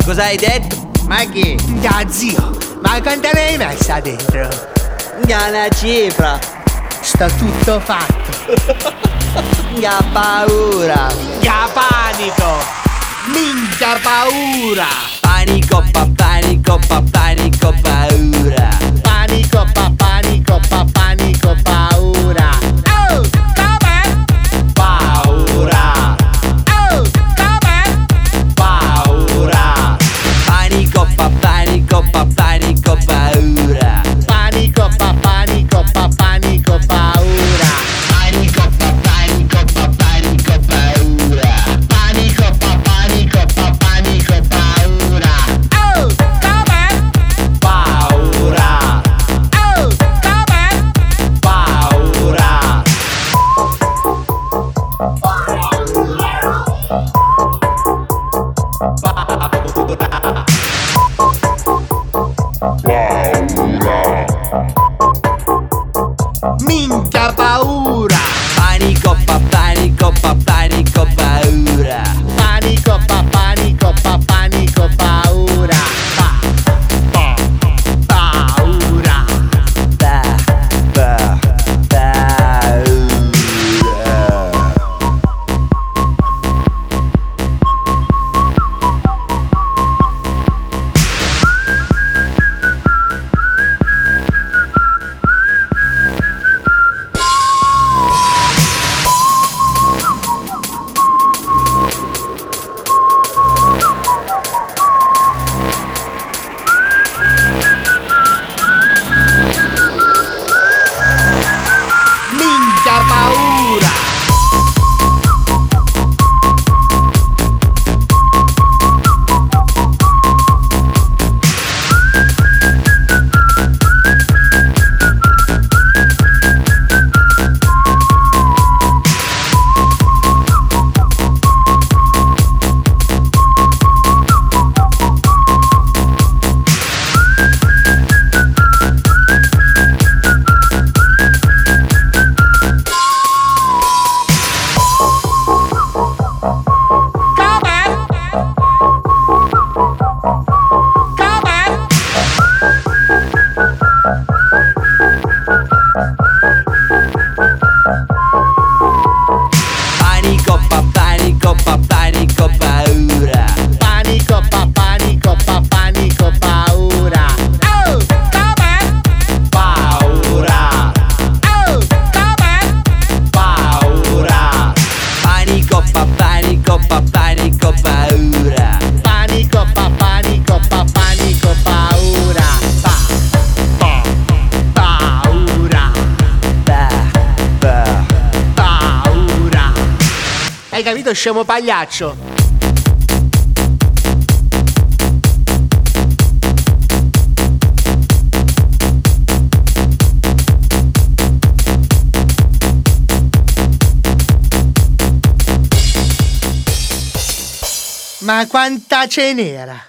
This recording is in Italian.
Cosa hai detto? Ma che? Ya zio, ma quanta ne hai messa dentro? Una cifra. Sta tutto fatto. Nga paura. Ya panico! Minchia paura! Panico, panico, panico, paura. Panico, panico, panico, paura! Oh, come? Paura. Oh, come? Paura. Panico, panico, panico, paura. Panico, panico, panico, paura! Panico, panico, panico, paura. Panico, panico, panico, paura! Oh, come? Paura. Oh, come? Paura. Minchia paura! Panico, panico, panico, paura. Panico, panico, panico, paura! Paura! Paura. Minchia paura! Come? Come? Panico, panico, panico, paura. Panico, panico, panico, paura! Oh, come? Paura. Oh, come? Paura. Panico, panico, panico, paura. Panico, panico, panico, paura! Paura! Paura! Hai capito, scemo pagliaccio? Ma quanta ce n'era?